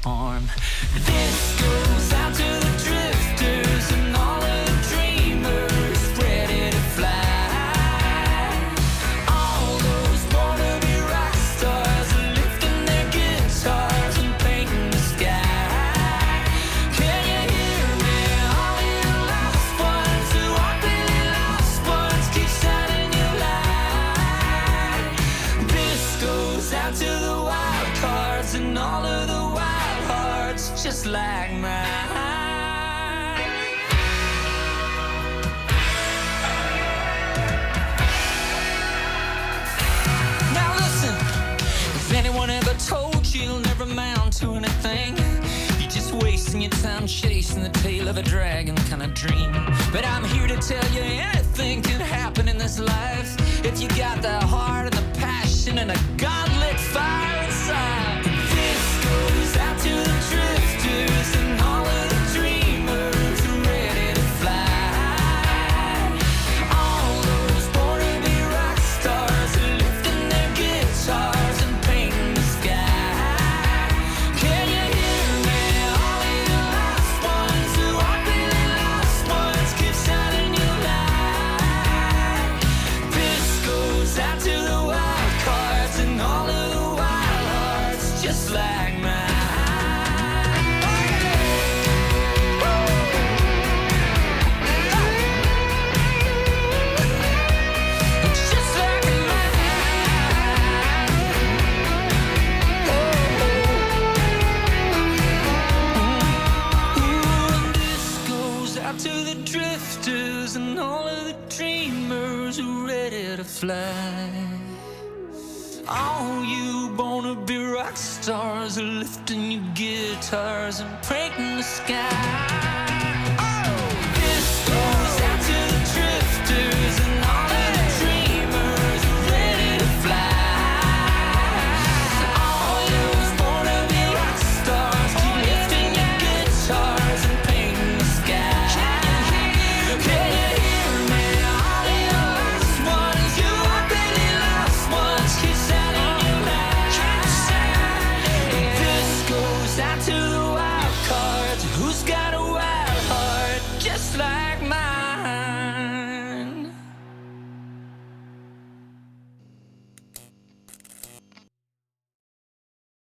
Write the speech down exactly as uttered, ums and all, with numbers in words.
harm. This goes out to the drifters and all of the dreamers ready to fly. All those wannabe rock stars are lifting their guitars and painting the sky. Can you hear me? All you lost ones who aren't really lost ones, keep shining your light. This goes out to the wild cards and all of the wild hearts just like mine. Now listen, if anyone ever told you you'll never amount to anything, you're just wasting your time chasing the tail of a dragon kind of dream. But I'm here to tell you anything can happen in this life if you got the heart and the passion and a godlit fire inside. This goes out to the drifters and all of the dreamers ready to fly. All those wannabe rock stars are lifting their guitars and painting the sky. Can you hear me? All you lost ones who aren't really lost ones, keep shining your light. This goes out to the wild cards and all of the wild hearts just like mine. Just like mine. Ooh, and this goes out to the drifters and all of the dreamers who are ready to fly. All you wanna-be rock stars are lifting your guitars and painting the sky.